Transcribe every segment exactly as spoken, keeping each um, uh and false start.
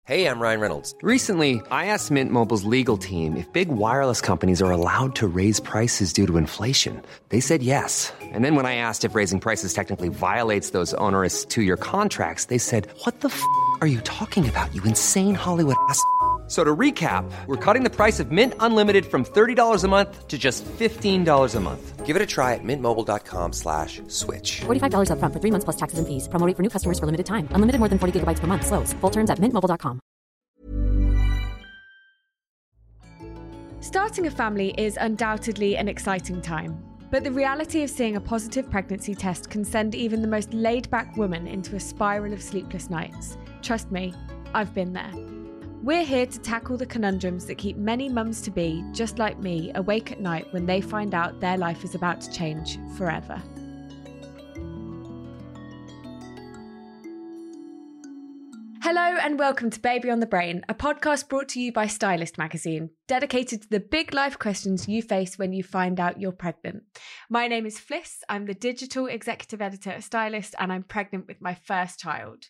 Hey, I'm Ryan Reynolds. Recently, I asked Mint Mobile's legal team if big wireless companies are allowed to raise prices due to inflation. They said yes. And then when I asked if raising prices technically violates those onerous two-year contracts, they said, "What the f*** are you talking about, you insane Hollywood ass f- So to recap, we're cutting the price of Mint Unlimited from thirty dollars a month to just fifteen dollars a month. Give it a try at mintmobile.com slash switch. forty-five dollars up front for three months plus taxes and fees. Promo rate for new customers for limited time. Unlimited more than forty gigabytes per month. Slows full terms at mint mobile dot com. Starting a family is undoubtedly an exciting time. But the reality of seeing a positive pregnancy test can send even the most laid-back woman into a spiral of sleepless nights. Trust me, I've been there. We're here to tackle the conundrums that keep many mums-to-be, just like me, awake at night when they find out their life is about to change forever. Hello and welcome to Baby on the Brain, a podcast brought to you by Stylist Magazine, dedicated to the big life questions you face when you find out you're pregnant. My name is Fliss, I'm the digital executive editor at Stylist, and I'm pregnant with my first child.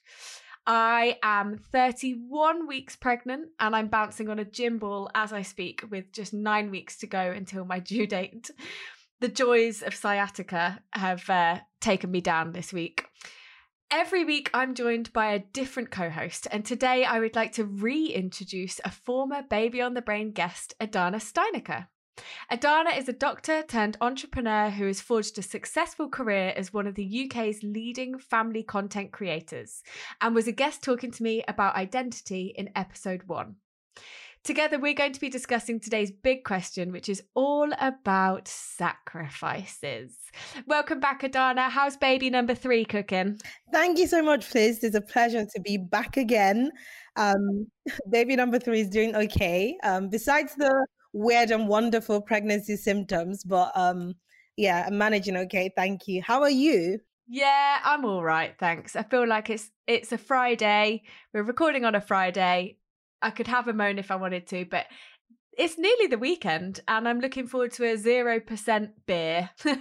I am thirty-one weeks pregnant and I'm bouncing on a gym ball as I speak with just nine weeks to go until my due date. The joys of sciatica have uh, taken me down this week. Every week I'm joined by a different co-host, and today I would like to reintroduce a former Baby on the Brain guest, Adana Steinecker. Adana is a doctor turned entrepreneur who has forged a successful career as one of the U K's leading family content creators and was a guest talking to me about identity in episode one. Together, we're going to be discussing today's big question, which is all about sacrifices. Welcome back, Adana. How's baby number three cooking? Thank you so much, Fliss. It's a pleasure to be back again. Um, baby number three is doing okay. Um, besides the weird and wonderful pregnancy symptoms, but um, yeah, I'm managing okay. Thank you. How are you? Yeah, I'm all right, thanks. I feel like it's it's a Friday. We're recording on a Friday. I could have a moan if I wanted to, but it's nearly the weekend and I'm looking forward to a zero percent beer. You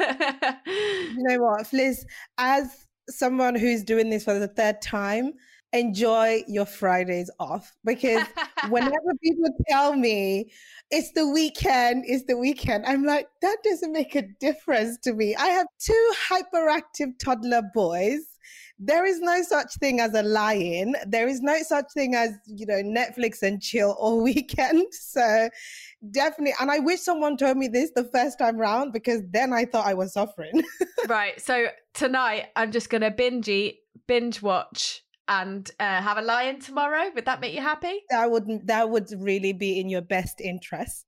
know what, Fliss, as someone who's doing this for the third time, enjoy your Fridays off, because whenever people tell me it's the weekend, it's the weekend, I'm like, that doesn't make a difference to me. I have two hyperactive toddler boys. There is no such thing as a lie-in. There is no such thing as, you know, Netflix and chill all weekend. So definitely. And I wish someone told me this the first time round, because then I thought I was suffering. Right. So tonight I'm just going to binge eat, binge watch and uh, have a lie-in tomorrow. Would that make you happy? That would, that would really be in your best interest.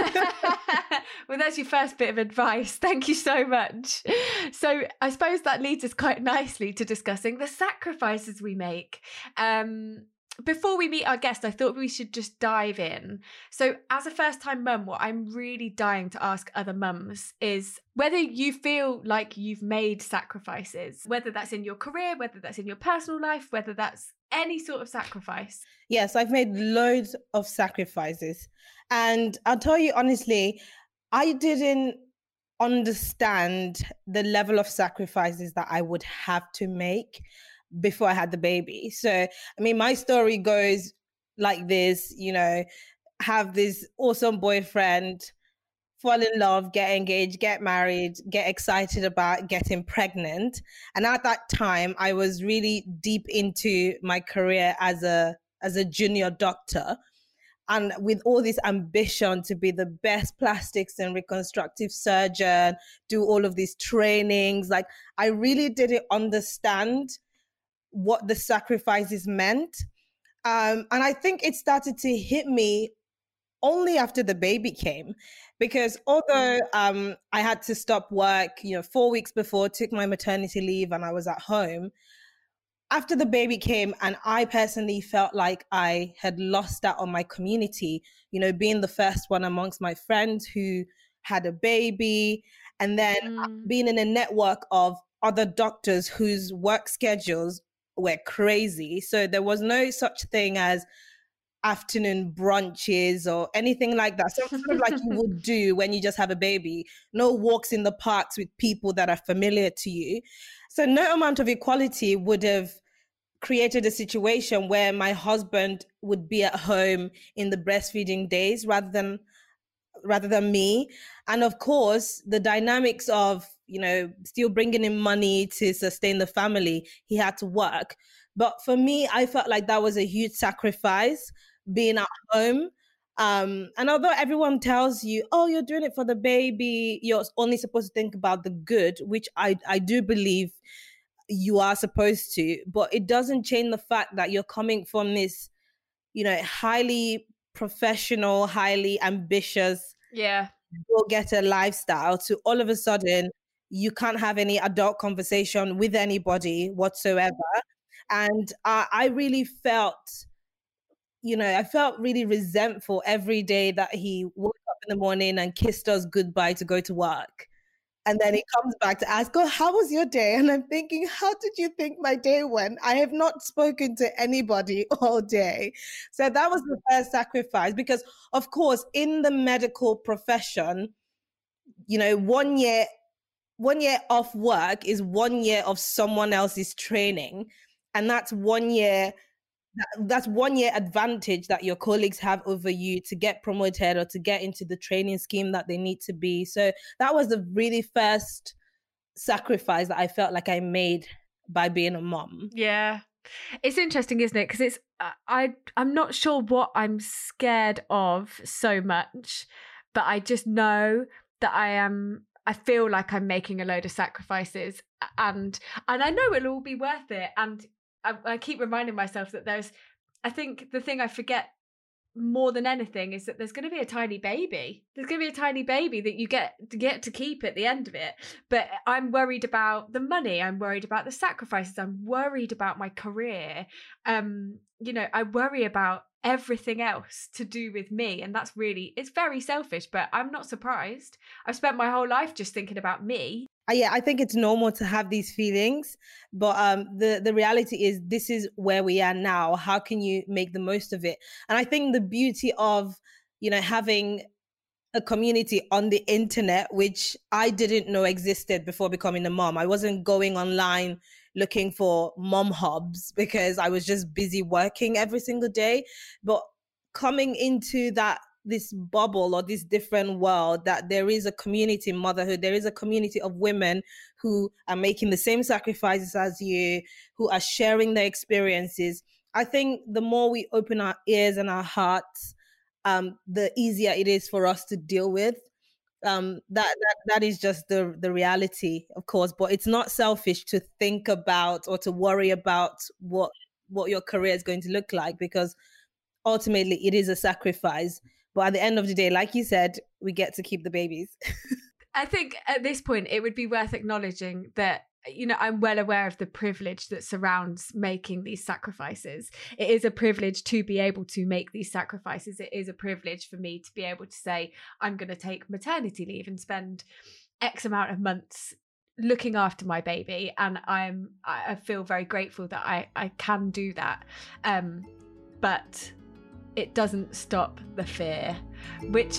Well, that's your first bit of advice. Thank you so much. So I suppose that leads us quite nicely to discussing the sacrifices we make. Um, before we meet our guest, I thought we should just dive in. So as a first-time mum, what I'm really dying to ask other mums is whether you feel like you've made sacrifices, whether that's in your career, whether that's in your personal life, whether that's any sort of sacrifice. Yes, I've made loads of sacrifices. And I'll tell you honestly, I didn't understand the level of sacrifices that I would have to make before I had the baby. So, I mean, my story goes like this, you know, have this awesome boyfriend, fall in love, get engaged, get married, get excited about getting pregnant. And at that time, I was really deep into my career as a as a junior doctor. And with all this ambition to be the best plastics and reconstructive surgeon, do all of these trainings, like I really didn't understand what the sacrifices meant. Um, and I think it started to hit me only after the baby came, because although um, I had to stop work, you know, four weeks before, took my maternity leave and I was at home, after the baby came, and I personally felt like I had lost out on my community, you know, being the first one amongst my friends who had a baby, and then mm. being in a network of other doctors whose work schedules were crazy. So there was no such thing as afternoon brunches or anything like that. So sort of like you would do when you just have a baby. No walks in the parks with people that are familiar to you. So no amount of equality would have created a situation where my husband would be at home in the breastfeeding days rather than rather than me. And of course, the dynamics of, you know, still bringing in money to sustain the family, he had to work. But for me, I felt like that was a huge sacrifice, being at home. Um, and although everyone tells you, oh, you're doing it for the baby, you're only supposed to think about the good, which I, I do believe you are supposed to, but it doesn't change the fact that you're coming from this, you know, highly professional, highly ambitious, yeah, go-getter lifestyle to all of a sudden you can't have any adult conversation with anybody whatsoever. And I, I really felt, you know, I felt really resentful every day that he woke up in the morning and kissed us goodbye to go to work. And then he comes back to ask, oh, how was your day? And I'm thinking, how did you think my day went? I have not spoken to anybody all day. So that was the first sacrifice, because of course, in the medical profession, you know, one year, one year off work is one year of someone else's training. And that's one year that's one year advantage that your colleagues have over you to get promoted or to get into the training scheme that they need to be. So that was the really first sacrifice that I felt like I made by being a mom. Yeah. It's interesting, isn't it? Because it's, I, I'm not sure what I'm scared of so much, but I just know that I am, I feel like I'm making a load of sacrifices, and, and I know it'll all be worth it. And I, I keep reminding myself that there's, I think the thing I forget more than anything is that there's going to be a tiny baby. There's going to be a tiny baby that you get to get to keep at the end of it. But I'm worried about the money. I'm worried about the sacrifices. I'm worried about my career. Um, you know, I worry about everything else to do with me. And that's really, it's very selfish, but I'm not surprised. I've spent my whole life just thinking about me. Yeah, I think it's normal to have these feelings, but um, the, the reality is this is where we are now. How can you make the most of it? And I think the beauty of, you know, having a community on the internet, which I didn't know existed before becoming a mom. I wasn't going online looking for mom hubs because I was just busy working every single day. But coming into that this bubble or this different world, that there is a community in motherhood, there is a community of women who are making the same sacrifices as you, who are sharing their experiences. I think the more we open our ears and our hearts, um, the easier it is for us to deal with. Um, that, that that is just the the reality, of course, but it's not selfish to think about or to worry about what what your career is going to look like, because ultimately it is a sacrifice. But at the end of the day, like you said, we get to keep the babies. I think at this point, it would be worth acknowledging that, you know, I'm well aware of the privilege that surrounds making these sacrifices. It is a privilege to be able to make these sacrifices. It is a privilege for me to be able to say, I'm going to take maternity leave and spend X amount of months looking after my baby. And I'm, I feel very grateful that I, I can do that. Um, but it doesn't stop the fear, which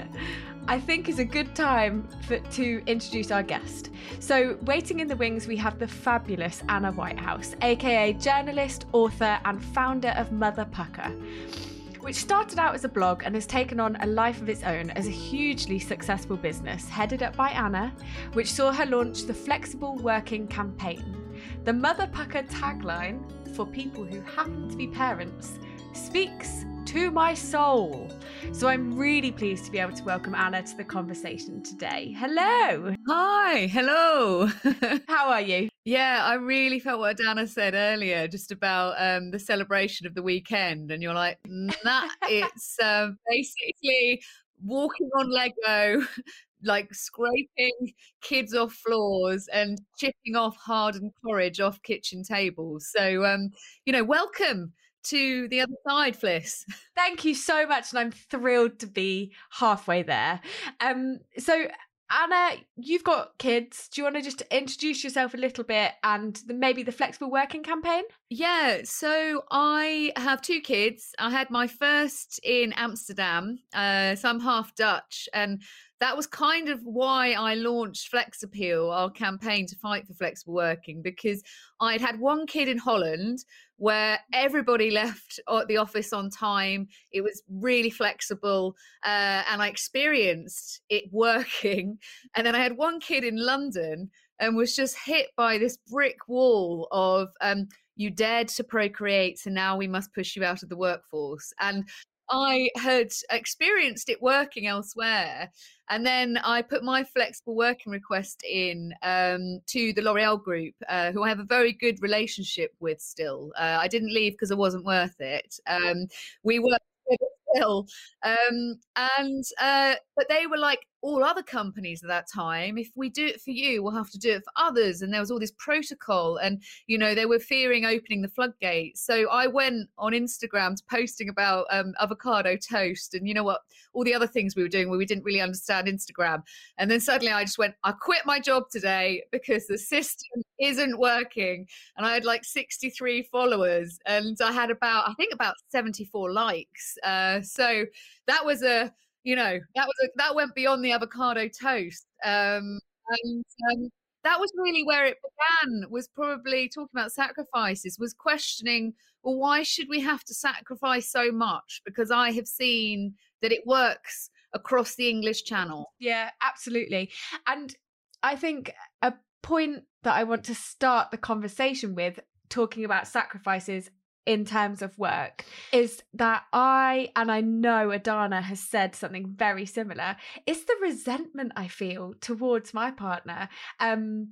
I think is a good time for, to introduce our guest. So waiting in the wings, we have the fabulous Anna Whitehouse, aka journalist, author, and founder of Mother Pukka, which started out as a blog and has taken on a life of its own as a hugely successful business headed up by Anna, which saw her launch the Flexible Working Campaign. The Mother Pukka tagline, for people who happen to be parents, speaks to my soul. So I'm really pleased to be able to welcome Anna to the conversation today. Hello. Hi. Hello. How are you? Yeah, I really felt what Dana said earlier, just about um, the celebration of the weekend. And you're like, nah, it's uh, basically walking on Lego, like scraping kids off floors and chipping off hardened porridge off kitchen tables. So, um, you know, welcome to the other side, Fliss. Thank you so much, and I'm thrilled to be halfway there. Um, so Anna, you've got kids. Do you want to just introduce yourself a little bit and the, maybe the Flexible Working Campaign? Yeah, so I have two kids. I had my first in Amsterdam, uh, so I'm half Dutch, and that was kind of why I launched Flex Appeal, our campaign to fight for flexible working, because I'd had one kid in Holland where everybody left the office on time. It was really flexible, uh, and I experienced it working. And then I had one kid in London and was just hit by this brick wall of, um, you dared to procreate, so now we must push you out of the workforce. And I had experienced it working elsewhere. And then I put my flexible working request in um, to the L'Oreal Group, uh, who I have a very good relationship with still. Uh, I didn't leave because it wasn't worth it. Um, we worked together still. Um, and, uh, but they were like all other companies at that time. If we do it for you, we'll have to do it for others. And there was all this protocol, and, you know, they were fearing opening the floodgates. So I went on Instagram to posting about um, avocado toast and, you know what, all the other things we were doing where we didn't really understand Instagram. And then suddenly I just went, I quit my job today because the system isn't working. And I had like sixty-three followers, and I had about, I think about seventy-four likes. Uh, so that was a, you know, that was a, that went beyond the avocado toast. Um, and um, that was really where it began, was probably talking about sacrifices, was questioning, well, why should we have to sacrifice so much? Because I have seen that it works across the English Channel. Yeah, absolutely. And I think a point that I want to start the conversation with, talking about sacrifices in terms of work, is that I, and I know Adana has said something very similar, it's the resentment I feel towards my partner um,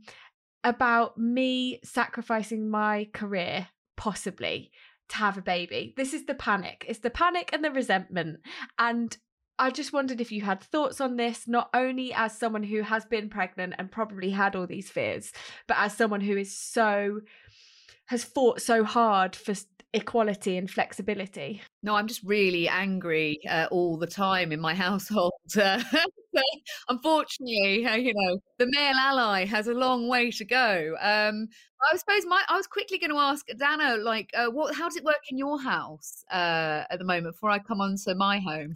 about me sacrificing my career, possibly, to have a baby. This is the panic. It's the panic and the resentment. And I just wondered if you had thoughts on this, not only as someone who has been pregnant and probably had all these fears, but as someone who is so, has fought so hard for equality and flexibility. No, I'm just really angry uh, all the time in my household. Uh, unfortunately, uh, you know, the male ally has a long way to go. Um, I suppose my, I was quickly going to ask Dana, like, uh, what? How does it work in your house uh, at the moment before I come on to my home?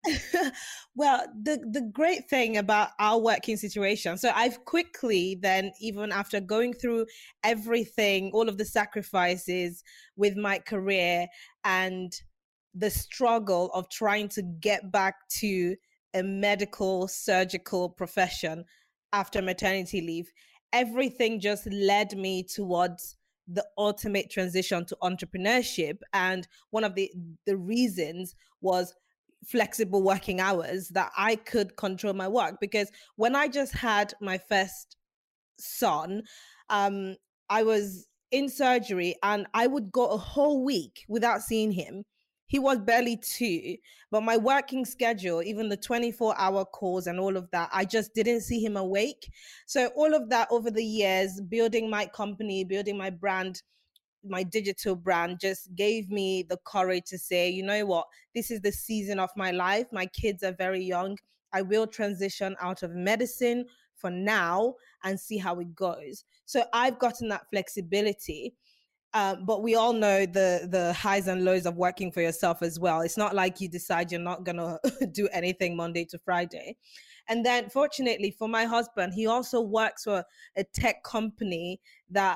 Well, the the great thing about our working situation, so I've quickly then, even after going through everything, all of the sacrifices with my career and the struggle of trying to get back to a medical surgical profession after maternity leave, everything just led me towards the ultimate transition to entrepreneurship. And one of the the reasons was flexible working hours, that I could control my work. Because when I just had my first son, um, I was in surgery and I would go a whole week without seeing him. He was barely two, but my working schedule, even the twenty-four hour calls and all of that, I just didn't see him awake. So all of that over the years, building my company, building my brand, my digital brand, just gave me the courage to say, you know what, this is the season of my life. My kids are very young. I will transition out of medicine for now and see how it goes. So I've gotten that flexibility. Um, but we all know the the highs and lows of working for yourself as well. It's not like you decide you're not going to do anything Monday to Friday. And then fortunately for my husband, he also works for a tech company that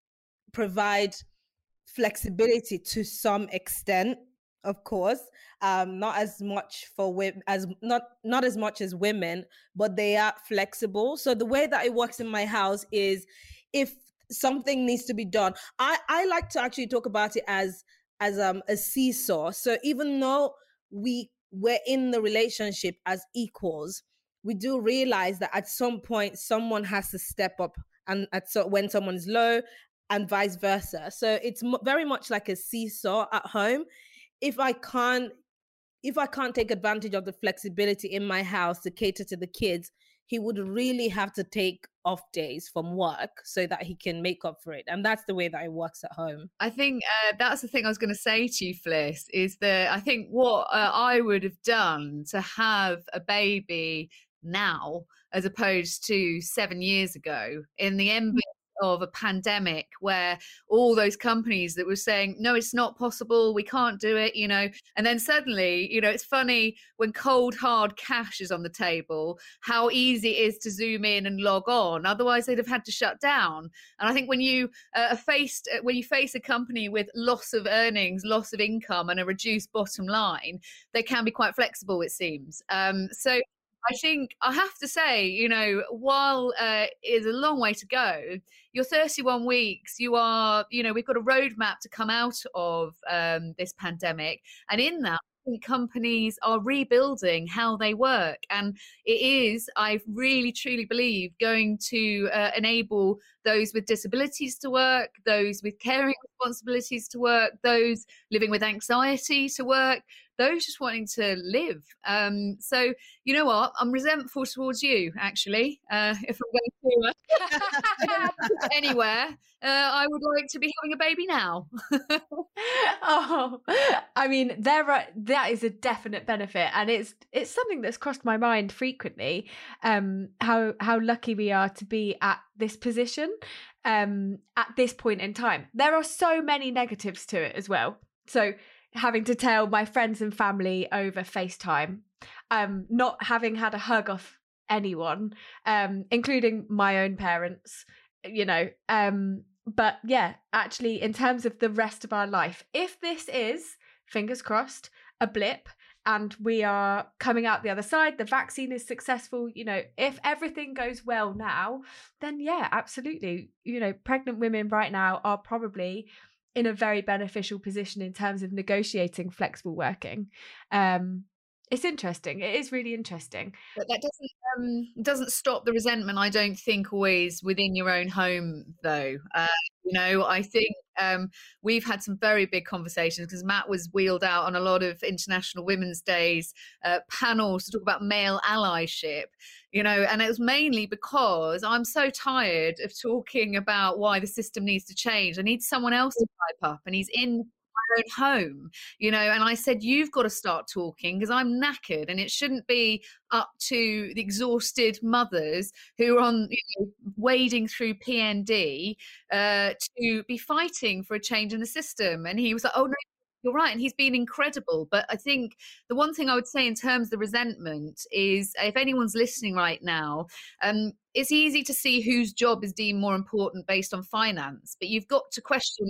provide flexibility to some extent, of course, um, not as much for women as not not as much as women, but they are flexible. So the way that it works in my house is, if something needs to be done, I I like to actually talk about it as as um a seesaw. So even though we we're in the relationship as equals, we do realize that at some point someone has to step up, and at so when someone's low, and vice versa. So it's m- very much like a seesaw at home. If I can't, if I can't take advantage of the flexibility in my house to cater to the kids, he would really have to take off days from work so that he can make up for it. And that's the way that it works at home. I think uh, that's the thing I was going to say to you, Fliss, is that I think what uh, I would have done to have a baby now, as opposed to seven years ago, in the embryo of a pandemic where all those companies that were saying, no, it's not possible, we can't do it, you know, and then suddenly, you know, it's funny when cold hard cash is on the table, how easy it is to zoom in and log on. Otherwise they'd have had to shut down. And I think when you uh, faced when you face a company with loss of earnings, loss of income, and a reduced bottom line, they can be quite flexible, it seems. Um, so I think I have to say, you know, while uh, it's a long way to go, you're thirty-one weeks, you are, you know, we've got a roadmap to come out of um, this pandemic. And in that, I think companies are rebuilding how they work. And it is, I really, truly believe, going to uh, enable those with disabilities to work, those with caring responsibilities to work, those living with anxiety to work, those just wanting to live. Um, so, you know what? I'm resentful towards you, actually. Uh, if I'm going to uh, anywhere, uh, I would like to be having a baby now. Oh, I mean, there are, that is a definite benefit, and it's it's something that's crossed my mind frequently. Um, how how lucky we are to be at this position, um, at this point in time. There are so many negatives to it as well. So having to tell my friends and family over FaceTime, um, not having had a hug off anyone, um, including my own parents, you know. Um, but yeah, actually, in terms of the rest of our life, if this is, fingers crossed, a blip, and we are coming out the other side, the vaccine is successful, you know, if everything goes well now, then yeah, absolutely. You know, pregnant women right now are probably in a very beneficial position in terms of negotiating flexible working. Um, it's interesting. It is really interesting. But that doesn't um, doesn't stop the resentment, I don't think, always within your own home, though. Uh, you know, I think um, we've had some very big conversations because Matt was wheeled out on a lot of International Women's Days uh, panels to talk about male allyship, you know, and it was mainly because I'm so tired of talking about why the system needs to change. I need someone else to pipe up, and he's in own home, you know, and I said, you've got to start talking because I'm knackered, and it shouldn't be up to the exhausted mothers who are on, you know, wading through P N D uh, to be fighting for a change in the system. And he was like, oh no, you're right. And he's been incredible. But I think the one thing I would say in terms of the resentment is, if anyone's listening right now, um, it's easy to see whose job is deemed more important based on finance, but you've got to question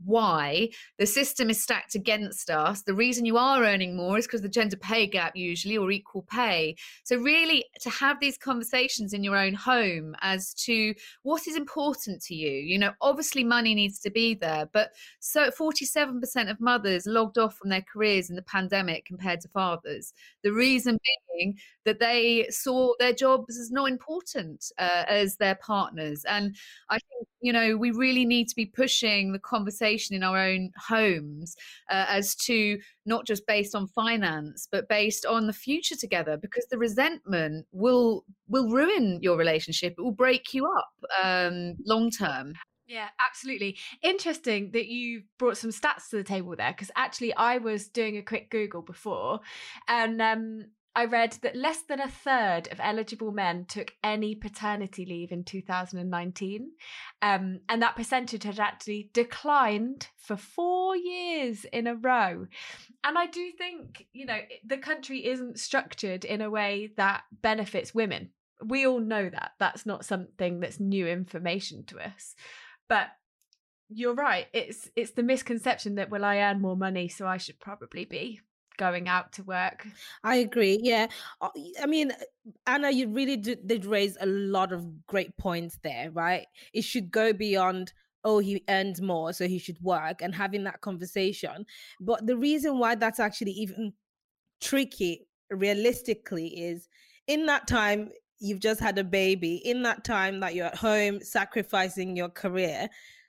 why the system is stacked against us. The reason you are earning more is because the gender pay gap usually, or equal pay. So really to have these conversations in your own home as to what is important to you. You know, obviously money needs to be there, but so forty-seven percent of mothers logged off from their careers in the pandemic compared to fathers. The reason being that they saw their jobs as not important uh, as their partners. And I think, you know, we really need to be pushing the conversation in our own homes uh, as to not just based on finance, but based on the future together, because the resentment will will ruin your relationship. It will break you up um, long term. Yeah, absolutely. Interesting that you brought some stats to the table there, because actually I was doing a quick Google before, and um, I read that less than a third of eligible men took any paternity leave in two thousand nineteen. Um, and that percentage had actually declined for four years in a row. And I do think, you know, the country isn't structured in a way that benefits women. We all know that. That's not something that's new information to us. But you're right. It's it's the misconception that, well, I earn more money, so I should probably be going out to work. I agree. Yeah. I mean, Anna, you really did, did raise a lot of great points there, right? It should go beyond, oh, he earns more, so he should work, and having that conversation. But the reason why that's actually even tricky, realistically, is in that time, you've just had a baby. In that time that you're at home, sacrificing your career,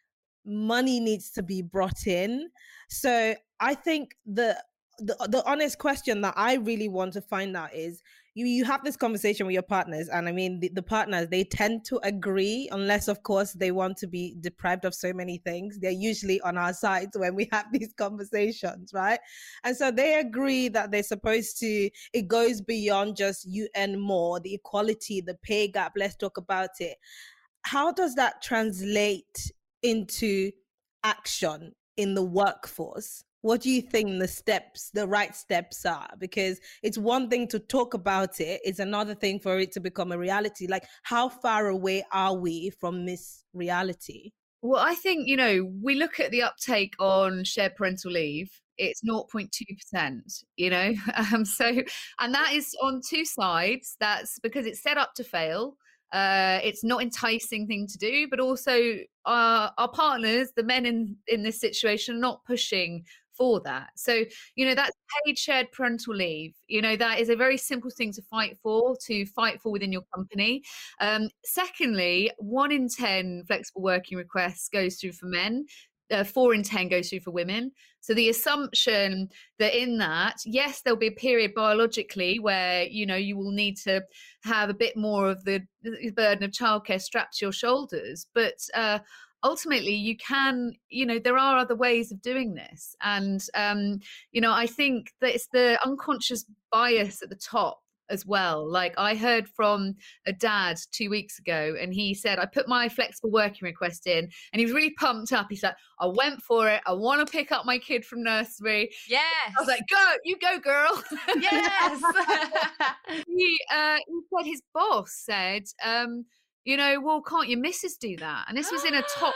money needs to be brought in. So I think the The, the honest question that I really want to find out is, you you have this conversation with your partners, and I mean the, the partners, they tend to agree, unless of course they want to be deprived of so many things. They're usually on our sides when we have these conversations, right? And so they agree that they're supposed to, it goes beyond just you earn more, the equality, the pay gap, let's talk about it. how does that translate into action in the workforce? What do you think the steps, the right steps are? Because it's one thing to talk about it, it's another thing for it to become a reality. Like, how far away are we from this reality? Well, I think, you know, we look at the uptake on shared parental leave, it's zero point two percent, you know, um, so, and that is on two sides. That's because it's set up to fail. Uh, it's not enticing thing to do, but also our, our partners, the men in, in this situation, are not pushing for that. So, you know, that's paid shared parental leave. You know, that is a very simple thing to fight for, to fight for within your company. Um, secondly, one in ten flexible working requests goes through for men. Uh, four in ten goes through for women. So the assumption that in that, yes, there'll be a period biologically where, you know, you will need to have a bit more of the, the burden of childcare strapped to your shoulders. But uh, ultimately, you can, you know, there are other ways of doing this. And, um, you know, I think that it's the unconscious bias at the top as well. Like, I heard from a dad two weeks ago, and he said, I put my flexible working request in, and he was really pumped up. He's like, I went for it. I want to pick up my kid from nursery. Yes. I was like, go, you go, girl. Yes. he, uh, he said his boss said, um, you know, well, can't your missus do that? And this was in a top.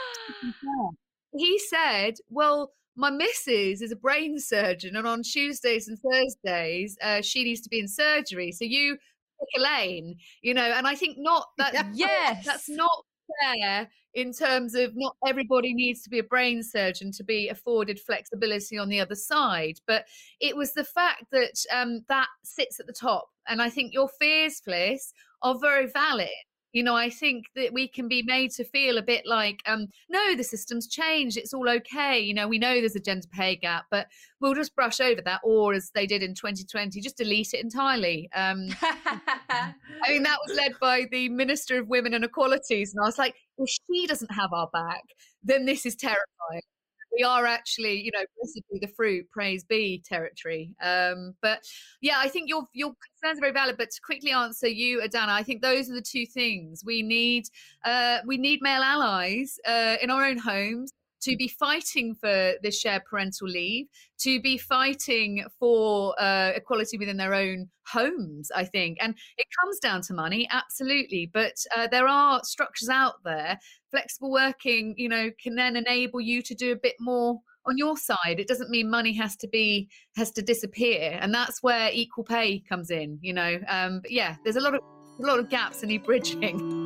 He said, well, my missus is a brain surgeon, and on Tuesdays and Thursdays, uh, she needs to be in surgery. So you pick a lane, you know, and I think not that. Yes. That's not fair in terms of not everybody needs to be a brain surgeon to be afforded flexibility on the other side. But it was the fact that um, that sits at the top. And I think your fears, Fliss, are very valid. You know, I think that we can be made to feel a bit like, um, no, the system's changed. It's all okay. You know, we know there's a gender pay gap, but we'll just brush over that. Or as they did in twenty twenty, just delete it entirely. Um, I mean, that was led by the Minister of Women and Equalities. And I was like, if she doesn't have our back, then this is terrifying. We are actually, you know, blessed be the fruit, praise be territory. Um, but yeah, I think your your concerns are very valid. But to quickly answer you, Adana, I think those are the two things we need. Uh, we need male allies uh, in our own homes to be fighting for this shared parental leave, to be fighting for uh, equality within their own homes, I think. And it comes down to money, absolutely. But uh, there are structures out there. Flexible working, you know, can then enable you to do a bit more on your side. It doesn't mean money has to be, has to disappear. And that's where equal pay comes in, you know. Um, but yeah, there's a lot of, a lot of gaps that need bridging.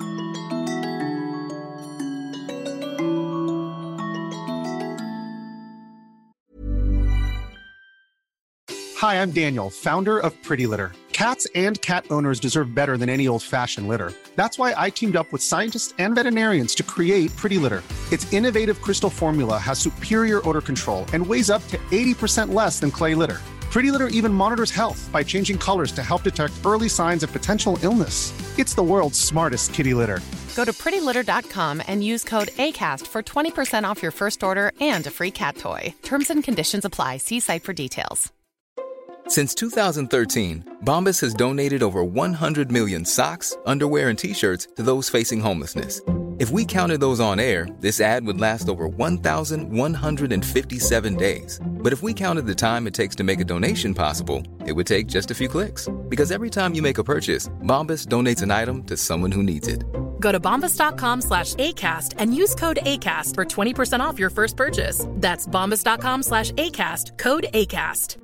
Hi, I'm Daniel, founder of Pretty Litter. Cats and cat owners deserve better than any old-fashioned litter. That's why I teamed up with scientists and veterinarians to create Pretty Litter. Its innovative crystal formula has superior odor control and weighs up to eighty percent less than clay litter. Pretty Litter even monitors health by changing colors to help detect early signs of potential illness. It's the world's smartest kitty litter. Go to pretty litter dot com and use code ACAST for twenty percent off your first order and a free cat toy. Terms and conditions apply. See site for details. Since two thousand thirteen, Bombas has donated over one hundred million socks, underwear, and T-shirts to those facing homelessness. If we counted those on air, this ad would last over one thousand one hundred fifty-seven days. But if we counted the time it takes to make a donation possible, it would take just a few clicks. Because every time you make a purchase, Bombas donates an item to someone who needs it. Go to bombas dot com slash ACAST and use code ACAST for twenty percent off your first purchase. That's bombas dot com slash ACAST, code ACAST.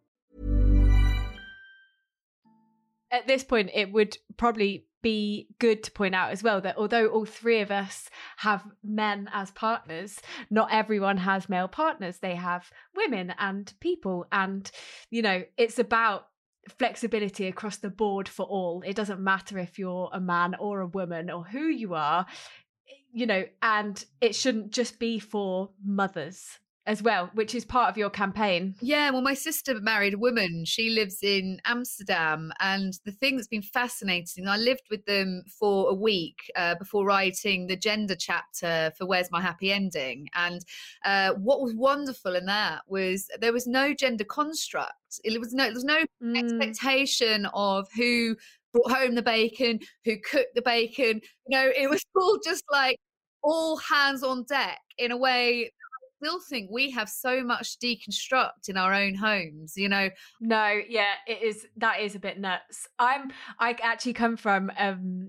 At this point, it would probably be good to point out as well that although all three of us have men as partners, not everyone has male partners. They have women and people. And, you know, it's about flexibility across the board for all. It doesn't matter if you're a man or a woman or who you are, you know, and it shouldn't just be for mothers as well, which is part of your campaign. Yeah, well, my sister married a woman. She lives in Amsterdam. And the thing that's been fascinating, I lived with them for a week uh, before writing the gender chapter for Where's My Happy Ending? And uh, what was wonderful in that was there was no gender construct. It was no, there was no mm. expectation of who brought home the bacon, who cooked the bacon. You know, it was all just like all hands on deck in a way. I still think we have so much to deconstruct in our own homes, you know. No, yeah, it is. That is a bit nuts. I'm, I actually come from um,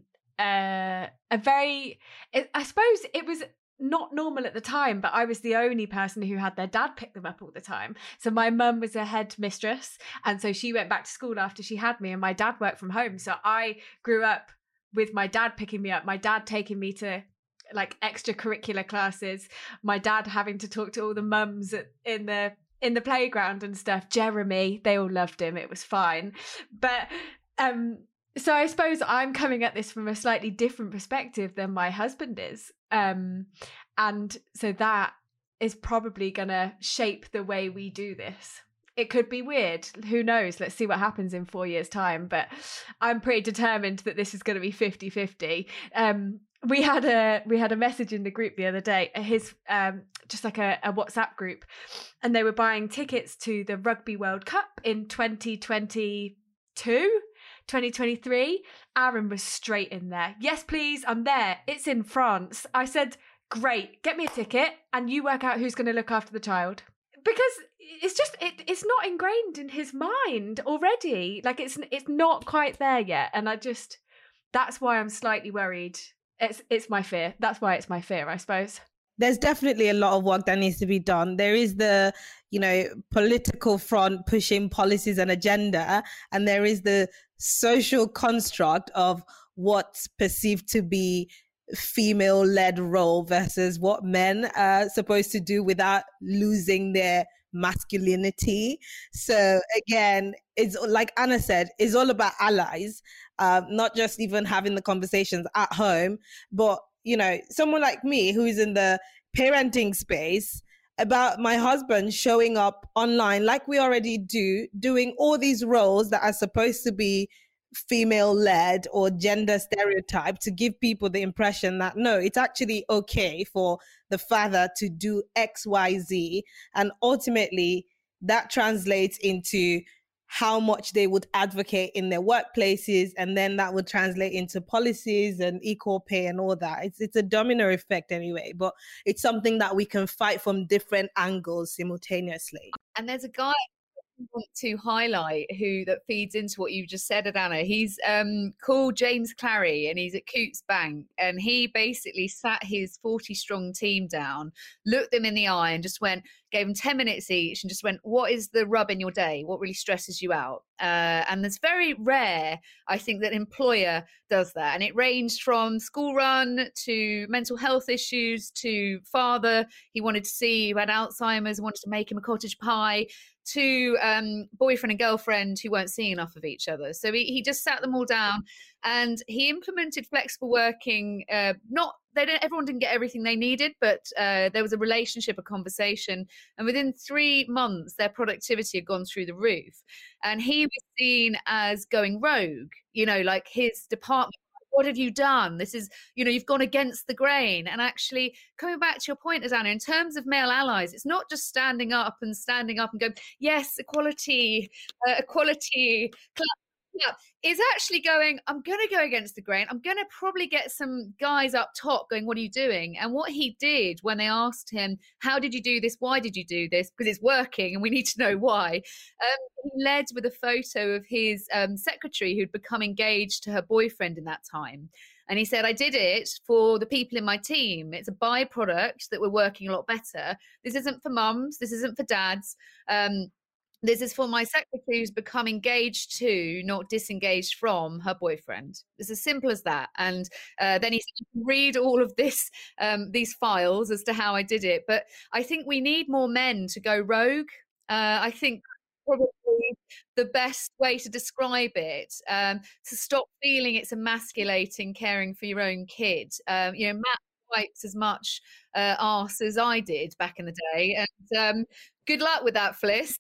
uh, a very, it, I suppose it was not normal at the time, but I was the only person who had their dad pick them up all the time. So my mum was a head mistress, and so she went back to school after she had me, and my dad worked from home. So I grew up with my dad picking me up, my dad taking me to like extracurricular classes, my dad having to talk to all the mums at, in the in the playground and stuff. Jeremy, they all loved him. It was fine. But um so I suppose I'm coming at this from a slightly different perspective than my husband is. Um, and so that is probably going to shape the way we do this. It could be weird. Who knows? Let's see what happens in four years' time. But I'm pretty determined that this is going to be fifty-fifty. Um, we had a we had a message in the group the other day, his um, just like a, a WhatsApp group, and they were buying tickets to the Rugby World Cup in twenty twenty-two. twenty twenty-three. Aaron was straight in there. Yes, please, I'm there. It's in France. I said, great, get me a ticket and you work out who's going to look after the child. Because it's just, it, it's not ingrained in his mind already. Like it's it's not quite there yet. And I just, that's why I'm slightly worried. It's It's my fear. That's why it's my fear, I suppose. There's definitely a lot of work that needs to be done. There is the, you know, political front pushing policies and agenda, and there is the social construct of what's perceived to be female-led role versus what men are supposed to do without losing their masculinity. So again, it's like Anna said, it's all about allies, uh, not just even having the conversations at home, but you know, someone like me who is in the parenting space, about my husband showing up online like we already do, doing all these roles that are supposed to be female-led or gender stereotype to give people the impression that, no, it's actually okay for the father to do X, Y, Z. And ultimately, that translates into how much they would advocate in their workplaces, and then that would translate into policies and equal pay and all that. It's it's a domino effect anyway, but it's something that we can fight from different angles simultaneously. And there's a guy I want to highlight who that feeds into what you just said, Adana. He's um, called James Clary, and he's at Coutts Bank, and he basically sat his forty strong team down, looked them in the eye and just went, gave them ten minutes each and just went, what is the rub in your day? What really stresses you out? Uh, and it's very rare, I think, that an employer does that. And it ranged from school run to mental health issues to father he wanted to see who had Alzheimer's, wanted to make him a cottage pie, to um, boyfriend and girlfriend who weren't seeing enough of each other. So he, he just sat them all down and he implemented flexible working. Uh, not they didn't, everyone didn't get everything they needed, but uh, there was a relationship, a conversation. And within three months, their productivity had gone through the roof. And he was seen as going rogue, you know, like his department. What have you done? This is, you know, you've gone against the grain. And actually, coming back to your point, Azana, in terms of male allies, it's not just standing up and standing up and going, yes, equality, uh, equality, clap, clap. It's actually going, I'm going to go against the grain. I'm going to probably get some guys up top going, what are you doing? And what he did when they asked him, how did you do this? Why did you do this? Because it's working and we need to know why. Um, he led with a photo of his um, secretary who'd become engaged to her boyfriend in that time. And he said, I did it for the people in my team. It's a byproduct that we're working a lot better. This isn't for mums. This isn't for dads. Um, This is for my secretary who's become engaged to, not disengaged from, her boyfriend. It's as simple as that. And uh, then he said, you can read all of this, um, these files as to how I did it. But I think we need more men to go rogue. Uh, I think probably the best way to describe it, um, to stop feeling it's emasculating caring for your own kid. Um, you know, Matt wipes as much uh, arse as I did back in the day. And um, good luck with that, Fliss.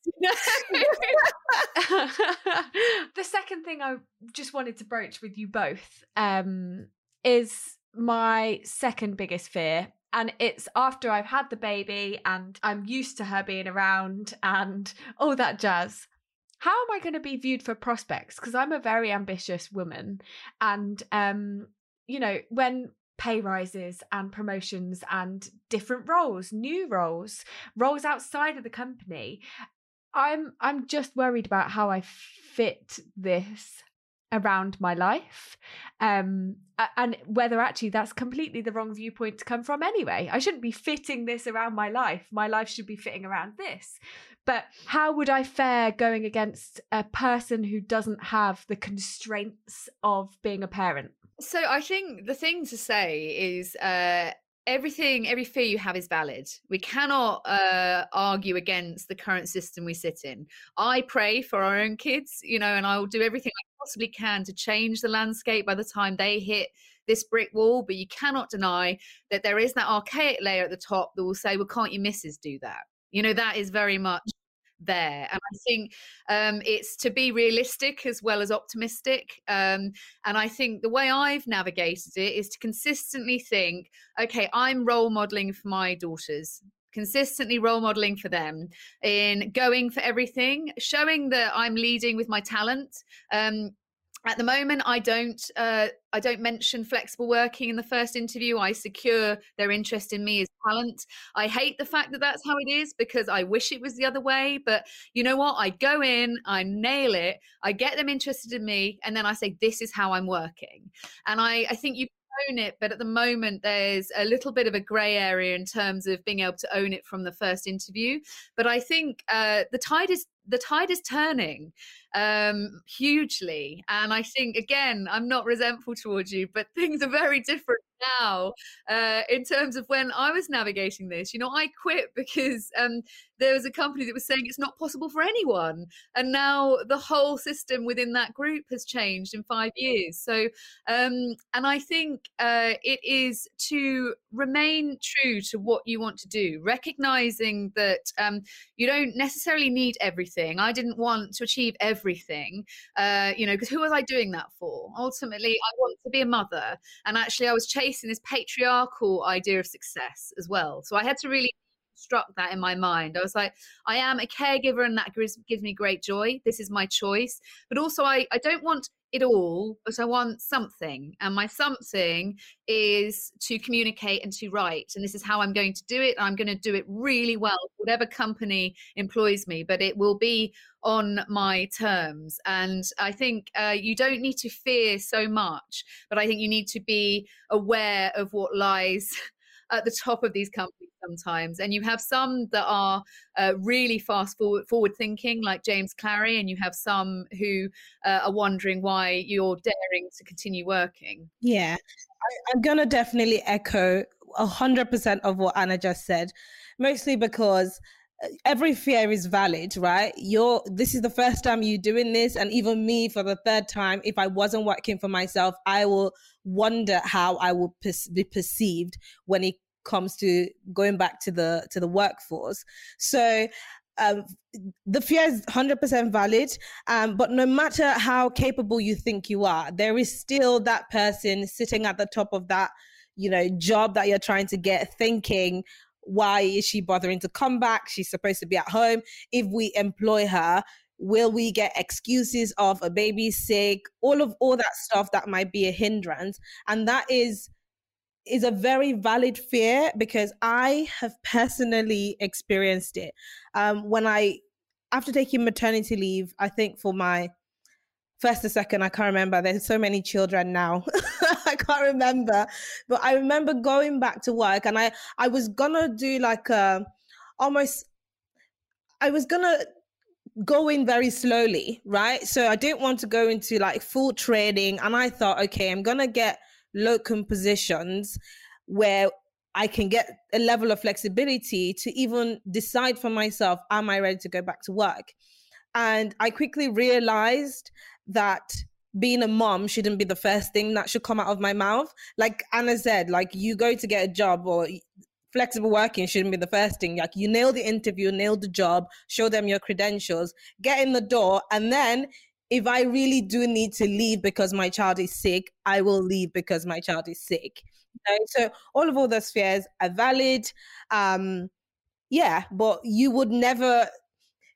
The second thing I just wanted to broach with you both um, is my second biggest fear. And it's after I've had the baby and I'm used to her being around and all that jazz. how am I going to be viewed for prospects? Because I'm a very ambitious woman. And, um, you know, when pay rises and promotions and different roles, new roles, roles outside of the company, I'm I'm just worried about how I fit this around my life, um, and whether actually that's completely the wrong viewpoint to come from anyway. I shouldn't be fitting this around my life. My life should be fitting around this. But how would I fare going against a person who doesn't have the constraints of being a parent? So I think the thing to say is uh, everything, every fear you have is valid. We cannot uh, argue against the current system we sit in. I pray for our own kids, you know, and I will do everything I possibly can to change the landscape by the time they hit this brick wall. But you cannot deny that there is that archaic layer at the top that will say, well, can't you missus do that? You know, that is very much there. And I think um, it's to be realistic as well as optimistic. Um, and I think the way I've navigated it is to consistently think, okay, I'm role modeling for my daughters, consistently role modeling for them in going for everything, showing that I'm leading with my talent. Um, At the moment, I don't uh, I don't mention flexible working in the first interview. I secure their interest in me as talent. I hate the fact that that's how it is because I wish it was the other way. But you know what? I go in, I nail it, I get them interested in me, and then I say, this is how I'm working. And I, I think you own it, but at the moment there's a little bit of a grey area in terms of being able to own it from the first interview. But I think uh, the tide is the tide is turning um, hugely. And I think, again, I'm not resentful towards you, but things are very different now uh, in terms of when I was navigating this. You know, I quit because um, there was a company that was saying it's not possible for anyone. And now the whole system within that group has changed in five years. So, um, and I think uh, it is to remain true to what you want to do, recognizing that um, you don't necessarily need everything. I didn't want to achieve everything, uh, you know, because who was I doing that for? Ultimately, I want to be a mother. And actually, I was chasing this patriarchal idea of success as well. So I had to really struck that in my mind. I was like, I am a caregiver and that gives, gives me great joy. This is my choice. But also I, I don't want it all, but I want something. And my something is to communicate and to write. And this is how I'm going to do it. I'm going to do it really well, whatever company employs me, but it will be on my terms. And I think uh, you don't need to fear so much, but I think you need to be aware of what lies at the top of these companies sometimes. And you have some that are uh, really fast forward, forward thinking, like James Clary, and you have some who uh, are wondering why you're daring to continue working. Yeah, I, I'm going to definitely echo one hundred percent of what Anna just said, mostly because every fear is valid, right? You're, this is the first time you're doing this. And even me for the third time, if I wasn't working for myself, I will wonder how I will per- be perceived when it comes to going back to the, to the workforce. So um, the fear is one hundred percent valid. Um, but no matter how capable you think you are, there is still that person sitting at the top of that, you know, job that you're trying to get, thinking, why is she bothering to come back? She's supposed to be at home. If we employ her, will we get excuses of a baby's sick? All of all that stuff that might be a hindrance. And that is is a very valid fear because I have personally experienced it. Um, when I, after taking maternity leave, I think for my first or second, I can't remember. There's so many children now. I can't remember. But I remember going back to work and I, I was going to do like a, almost, I was going to go in very slowly, right? So I didn't want to go into like full training. And I thought, okay, I'm going to get locum positions where I can get a level of flexibility to even decide for myself, am I ready to go back to work? And I quickly realized that being a mom shouldn't be the first thing that should come out of my mouth. Like Anna said, like you go to get a job or flexible working shouldn't be the first thing. Like you nail the interview, nail the job, show them your credentials, get in the door. And then if I really do need to leave because my child is sick, I will leave because my child is sick. Okay? So all of all those fears are valid. Um, yeah, but you would never...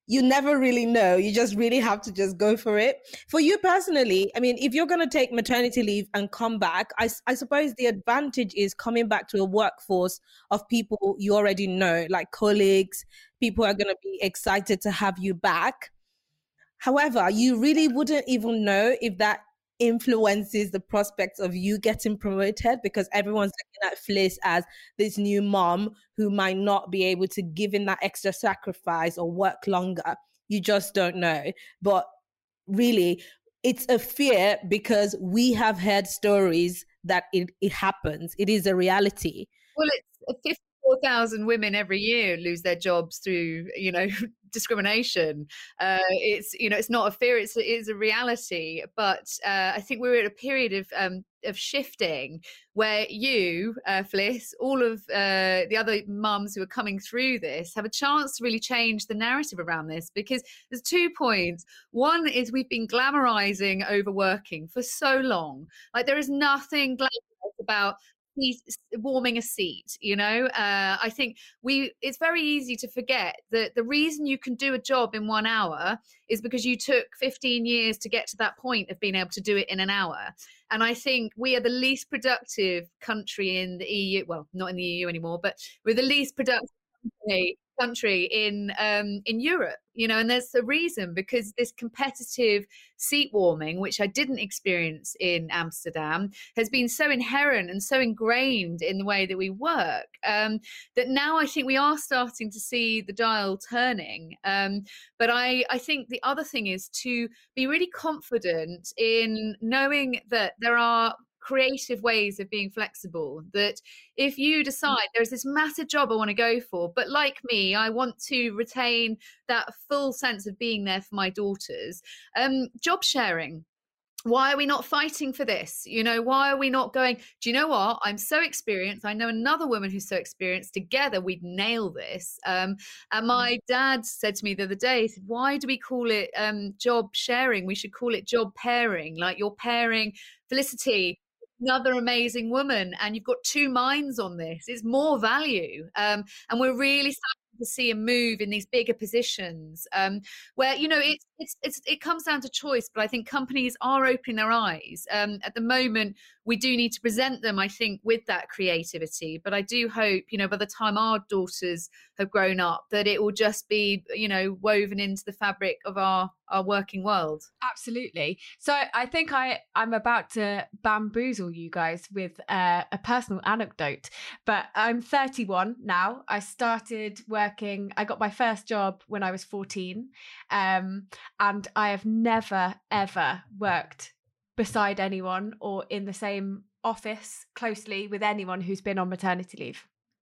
you never really know. You just really have to just go for it. For you personally, I mean, if you're going to take maternity leave and come back, I, I suppose the advantage is coming back to a workforce of people you already know, like colleagues, people are going to be excited to have you back. However, you really wouldn't even know if that influences the prospects of you getting promoted, because everyone's looking at Fliss as this new mom who might not be able to give in that extra sacrifice or work longer. You just don't know. But really, it's a fear because we have heard stories that it, it happens. It is a reality. Well, it's fifty-four thousand women every year lose their jobs through, you know, discrimination. Uh, it's, you know, it's not a fear, it's, it's a reality. But uh, I think we're at a period of um, of shifting where you, uh, Fliss, all of uh, the other mums who are coming through this have a chance to really change the narrative around this, because there's two points. One is we've been glamorizing overworking for so long. Like, there is nothing glamorous about warming a seat, you know. uh, I think we it's very easy to forget that the reason you can do a job in one hour is because you took fifteen years to get to that point of being able to do it in an hour. And I think we are the least productive country in the E U, well, not in the E U anymore, but we're the least productive country country in um in Europe, you know. And there's a reason, because this competitive seat warming, which I didn't experience in Amsterdam, has been so inherent and so ingrained in the way that we work, um that now I think we are starting to see the dial turning. um but I I think the other thing is to be really confident in knowing that there are creative ways of being flexible, that if you decide there's this massive job I want to go for, but like me, I want to retain that full sense of being there for my daughters, um, job sharing. Why are we not fighting for this? You know, why are we not going, do you know what? I'm so experienced. I know another woman who's so experienced. Together, we'd nail this. Um, and my dad said to me the other day, he said, why do we call it um, job sharing? We should call it job pairing. Like, you're pairing Felicity, another amazing woman, and you've got two minds on this. It's more value. Um, and we're really starting to see a move in these bigger positions, um, where, you know, it's, it's, it's, it comes down to choice, but I think companies are opening their eyes. Um, at the moment, we do need to present them, I think, with that creativity. But I do hope, you know, by the time our daughters have grown up, that it will just be, you know, woven into the fabric of our, our working world. Absolutely. So I think I, I'm about to bamboozle you guys with uh, a personal anecdote, but I'm thirty-one now. I started working, I got my first job when I was fourteen, um, and I have never, ever worked beside anyone or in the same office closely with anyone who's been on maternity leave.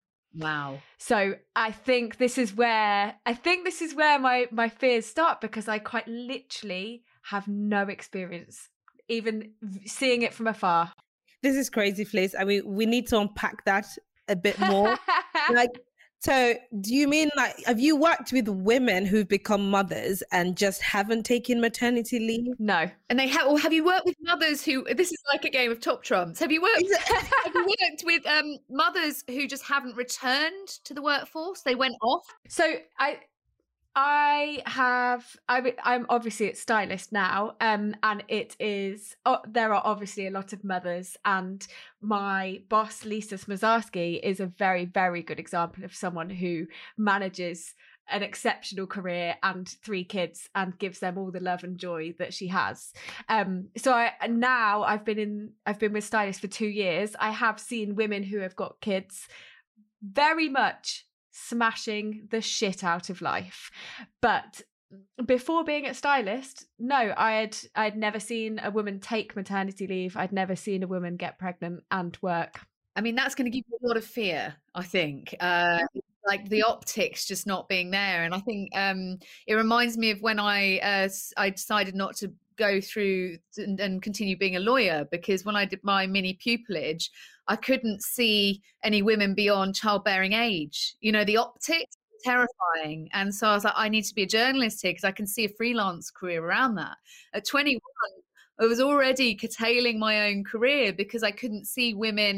Wow. So I think this is where I think this is where my my fears start, because I quite literally have no experience, even seeing it from afar. This is crazy, Fliss. I mean, we need to unpack that a bit more. Like, so do you mean, like, have you worked with women who've become mothers and just haven't taken maternity leave? No. And they have, or have you worked with mothers who, this is like a game of top trumps. Have you worked, have you worked with um, mothers who just haven't returned to the workforce? They went off? So I, I have, I, I'm obviously a stylist now, um, and it is, oh, there are obviously a lot of mothers, and my boss, Lisa Smazarski, is a very, very good example of someone who manages an exceptional career and three kids and gives them all the love and joy that she has. Um, so I, now I've been in, I've been with stylists for two years. I have seen women who have got kids very much smashing the shit out of life. But before being a stylist, no, I had I'd never seen a woman take maternity leave. I'd never seen a woman get pregnant and work. I mean, that's going to give you a lot of fear, I think. Uh, like the optics just not being there. And I think um, it reminds me of when I uh, I decided not to go through and, and continue being a lawyer, because when I did my mini pupillage, I couldn't see any women beyond childbearing age. You know, the optics were terrifying. And so I was like, I need to be a journalist here, because I can see a freelance career around that. At twenty-one, I was already curtailing my own career because I couldn't see women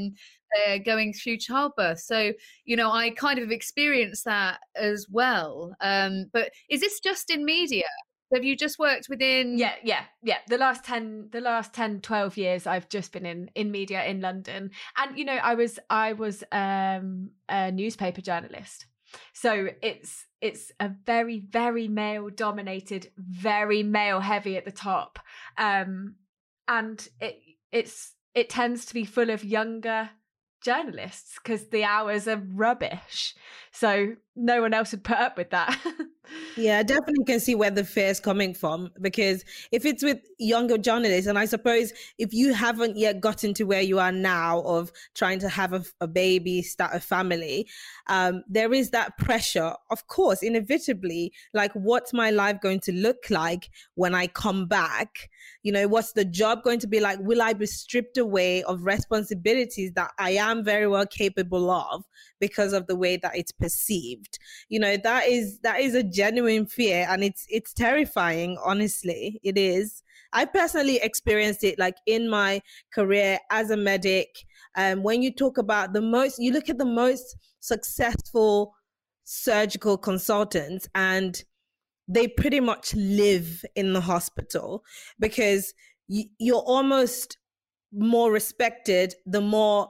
uh, going through childbirth. So, you know, I kind of experienced that as well. Um, but is this just in media? Have you just worked within? Yeah, yeah, yeah. The last ten, the last ten, twelve years, I've just been in in media in London, and you know, I was I was um, a newspaper journalist, so it's it's a very very male dominated, very male heavy at the top, um, and it it's it tends to be full of younger journalists because the hours are rubbish, so no one else would put up with that. Yeah, I definitely can see where the fear is coming from, because if it's with younger journalists, and I suppose if you haven't yet gotten to where you are now of trying to have a, a baby, start a family, um, there is that pressure, of course, inevitably, like what's my life going to look like when I come back? You know, what's the job going to be like? Will I be stripped away of responsibilities that I am very well capable of because of the way that it's perceived? You know, that is that is a genuine fear, and it's it's terrifying. Honestly, it is. I personally experienced it, like in my career as a medic. Um, when you talk about the most, you look at the most successful surgical consultants, and they pretty much live in the hospital, because you, you're almost more respected the more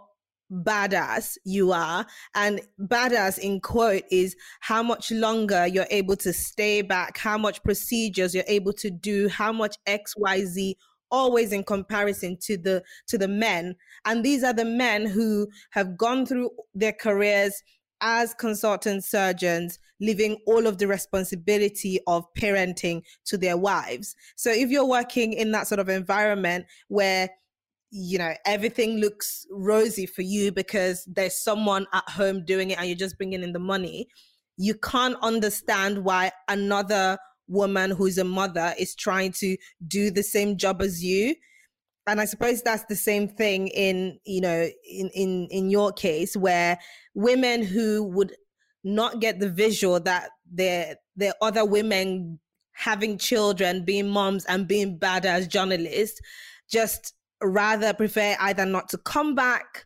badass you are. And badass in quote is how much longer you're able to stay back, how much procedures you're able to do, how much X Y Z, always in comparison to the to the men. And these are the men who have gone through their careers as consultant surgeons, leaving all of the responsibility of parenting to their wives. So if you're working in that sort of environment where, you know, everything looks rosy for you because there's someone at home doing it and you're just bringing in the money, you can't understand why another woman who's a mother is trying to do the same job as you. And I suppose that's the same thing in, you know, in, in, in your case, where women who would not get the visual that there, there are other women having children, being moms and being badass journalists, just rather prefer either not to come back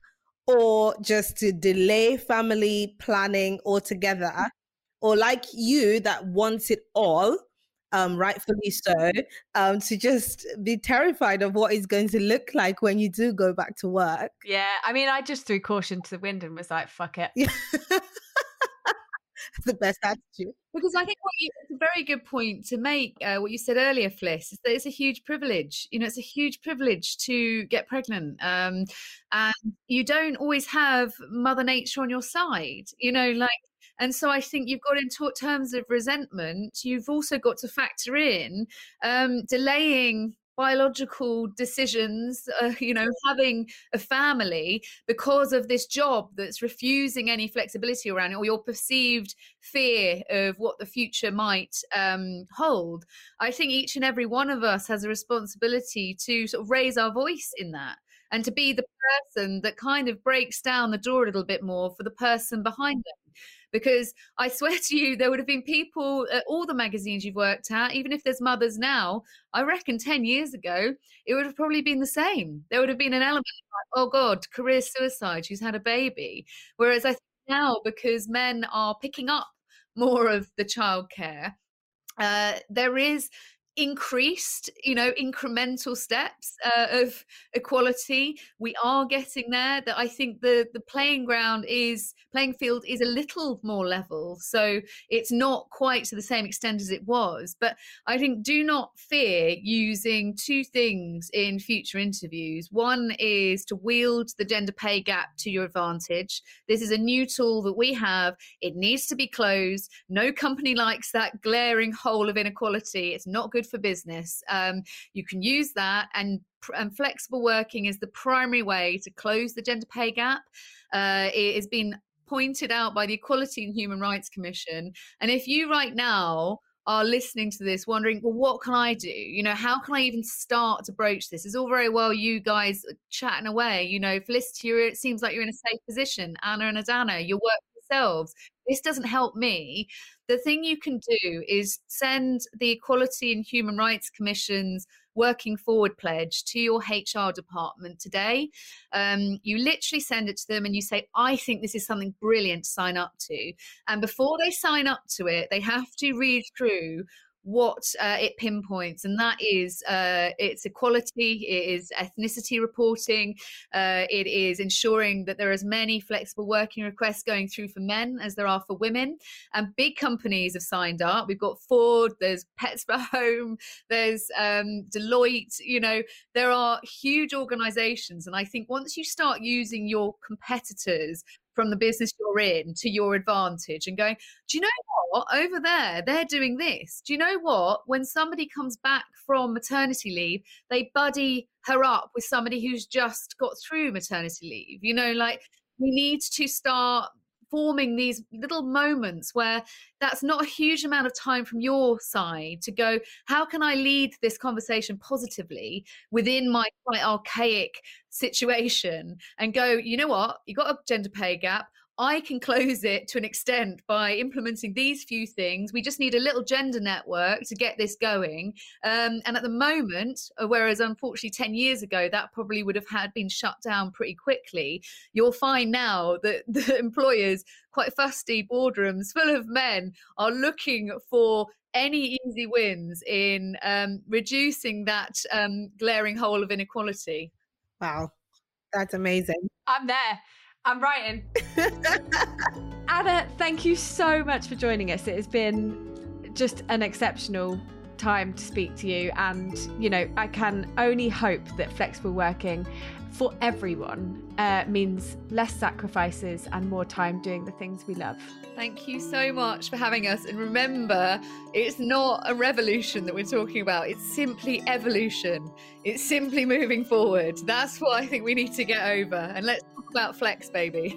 or just to delay family planning altogether, or like you that wants it all, um, rightfully so, um, to just be terrified of what it's going to look like when you do go back to work. Yeah, I mean, I just threw caution to the wind and was like, fuck it. Yeah. The best attitude. Because I think what you, it's a very good point to make, uh, what you said earlier, Fliss, is that it's a huge privilege. You know, it's a huge privilege to get pregnant. Um, and you don't always have Mother Nature on your side, you know, like, and so I think you've got, in t- terms of resentment, you've also got to factor in um, delaying biological decisions, uh, you know, having a family because of this job that's refusing any flexibility around it, or your perceived fear of what the future might um, hold. I think each and every one of us has a responsibility to sort of raise our voice in that, and to be the person that kind of breaks down the door a little bit more for the person behind them. Because I swear to you, there would have been people at all the magazines you've worked at, even if there's mothers now, I reckon ten years ago, it would have probably been the same. There would have been an element like, oh God, career suicide, she's had a baby. Whereas I think now, because men are picking up more of the childcare, uh, there is increased, you know, incremental steps uh, of equality. We are getting there. That I think the the playing ground is playing field is a little more level, so it's not quite to the same extent as it was. But I think do not fear using two things in future interviews. One is to wield the gender pay gap to your advantage. This is a new tool that we have. It needs to be closed. No company likes that glaring hole of inequality. It's not good for business. Um, you can use that, and, and flexible working is the primary way to close the gender pay gap. Uh, it has been pointed out by the Equality and Human Rights Commission. And if you right now are listening to this wondering, well, what can I do? You know, how can I even start to broach this? It's all very well you guys chatting away. You know, Felicity, it seems like you're in a safe position. Anna and Adana, your work themselves, this doesn't help me. The thing you can do is send the Equality and Human Rights Commission's Working Forward pledge to your H R department today. Um, you literally send it to them and you say, I think this is something brilliant to sign up to. And before they sign up to it, they have to read through what uh, it pinpoints, and that is uh, it's equality, it is ethnicity reporting, uh, it is ensuring that there are as many flexible working requests going through for men as there are for women. And big companies have signed up. We've got Ford, there's Pets for Home, there's um, Deloitte, you know, there are huge organizations. And I think once you start using your competitors from the business you're in to your advantage and going, do you know what, over there, they're doing this. Do you know what, when somebody comes back from maternity leave, they buddy her up with somebody who's just got through maternity leave. You know, like, we need to start forming these little moments where that's not a huge amount of time from your side to go, how can I lead this conversation positively within my quite archaic situation, and go, you know what, you got a gender pay gap, I can close it to an extent by implementing these few things. We just need a little gender network to get this going. Um, and at the moment, whereas unfortunately ten years ago, that probably would have had been shut down pretty quickly, you'll find now that the employers, quite fusty boardrooms full of men, are looking for any easy wins in um, reducing that um, glaring hole of inequality. Wow, that's amazing. I'm there. I'm writing. Anna, thank you so much for joining us. It has been just an exceptional time to speak to you. And, you know, I can only hope that flexible working for everyone uh, means less sacrifices and more time doing the things we love. Thank you so much for having us. And remember, it's not a revolution that we're talking about. It's simply evolution. It's simply moving forward. That's what I think we need to get over. And let's talk about flex, baby.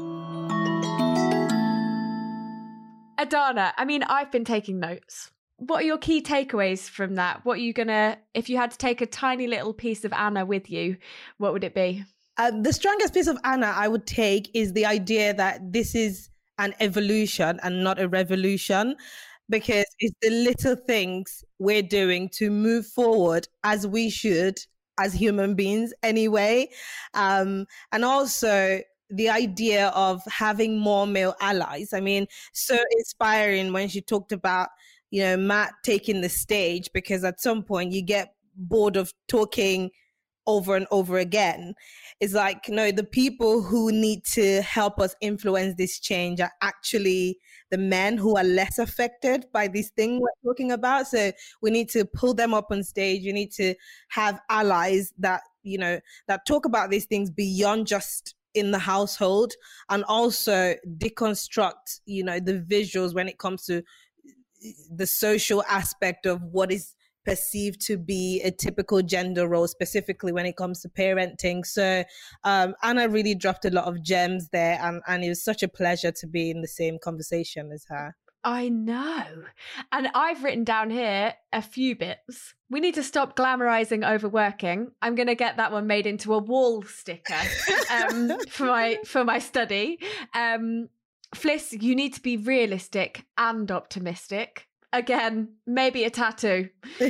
Adana, I mean, I've been taking notes. What are your key takeaways from that? What are you going to, if you had to take a tiny little piece of Anna with you, what would it be? Uh, the strongest piece of Anna I would take is the idea that this is an evolution and not a revolution, because it's the little things we're doing to move forward as we should as human beings anyway. Um, and also the idea of having more male allies. I mean, so inspiring when she talked about, you know, Matt taking the stage, because at some point you get bored of talking over and over again. It's like, no, the people who need to help us influence this change are actually the men who are less affected by this thing we're talking about. So we need to pull them up on stage. We need to have allies that, you know, that talk about these things beyond just in the household, and also deconstruct, you know, the visuals when it comes to the social aspect of what is perceived to be a typical gender role, specifically when it comes to parenting. So um, Anna really dropped a lot of gems there, and, and it was such a pleasure to be in the same conversation as her. I know. And I've written down here a few bits. We need to stop glamorizing overworking. I'm going to get that one made into a wall sticker um, for my for my study. Um, Fliss, you need to be realistic and optimistic. Again, maybe a tattoo.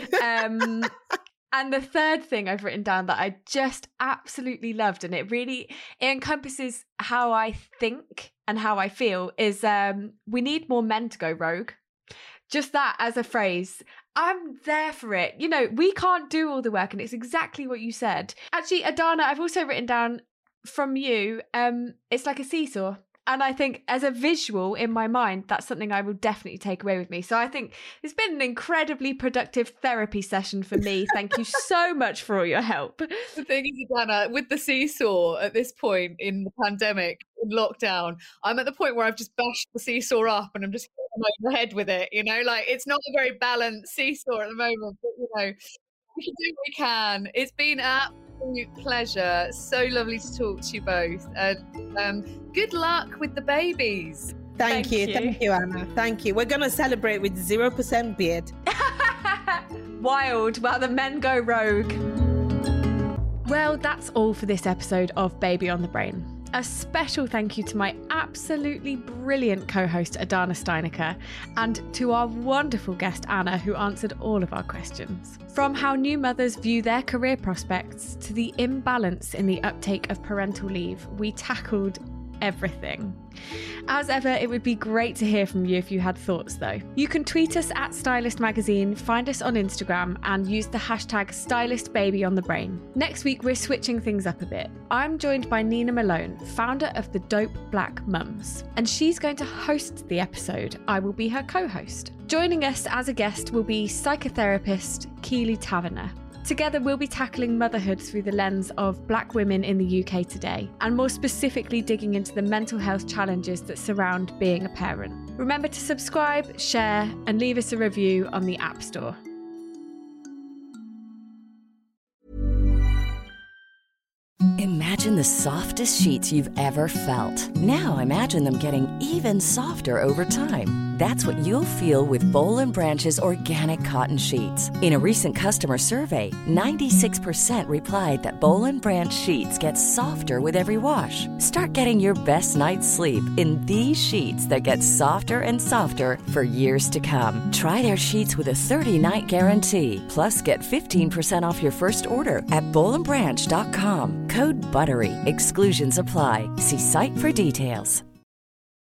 Um, and the third thing I've written down that I just absolutely loved, and it really it encompasses how I think and how I feel, is um, we need more men to go rogue. Just that as a phrase. I'm there for it. You know, we can't do all the work, and it's exactly what you said. Actually, Adana, I've also written down from you, um, it's like a seesaw. And I think as a visual in my mind, that's something I will definitely take away with me. So I think it's been an incredibly productive therapy session for me. Thank you so much for all your help. The thing is, Anna, with the seesaw at this point in the pandemic, in lockdown, I'm at the point where I've just bashed the seesaw up and I'm just hitting my head with it. You know, like, it's not a very balanced seesaw at the moment, but, you know, we can do what we can. It's been an absolute pleasure. So lovely to talk to you both. And um, good luck with the babies. Thank, Thank you. you. Thank you, Anna. Thank you. We're going to celebrate with zero percent beard. Wild, while the men go rogue. Well, that's all for this episode of Baby on the Brain. A special thank you to my absolutely brilliant co-host Adana Steinecker and to our wonderful guest Anna, who answered all of our questions. From how new mothers view their career prospects to the imbalance in the uptake of parental leave, we tackled everything. As ever, it would be great to hear from you if you had thoughts though. You can tweet us at Stylist Magazine, find us on Instagram and use the hashtag StylistBabyOnTheBrain. Next week we're switching things up a bit. I'm joined by Nina Malone, founder of the Dope Black Mums, and she's going to host the episode. I will be her co-host. Joining us as a guest will be psychotherapist Keely Taverner. Together we'll be tackling motherhood through the lens of Black women in the U K today, and more specifically digging into the mental health challenges that surround being a parent. Remember to subscribe, share, and leave us a review on the App Store. Imagine the softest sheets you've ever felt. Now imagine them getting even softer over time. That's what you'll feel with Boll and Branch's organic cotton sheets. In a recent customer survey, ninety-six percent replied that Boll and Branch sheets get softer with every wash. Start getting your best night's sleep in these sheets that get softer and softer for years to come. Try their sheets with a thirty-night guarantee. Plus, get fifteen percent off your first order at boll and branch dot com. Code BUTTERY. Exclusions apply. See site for details.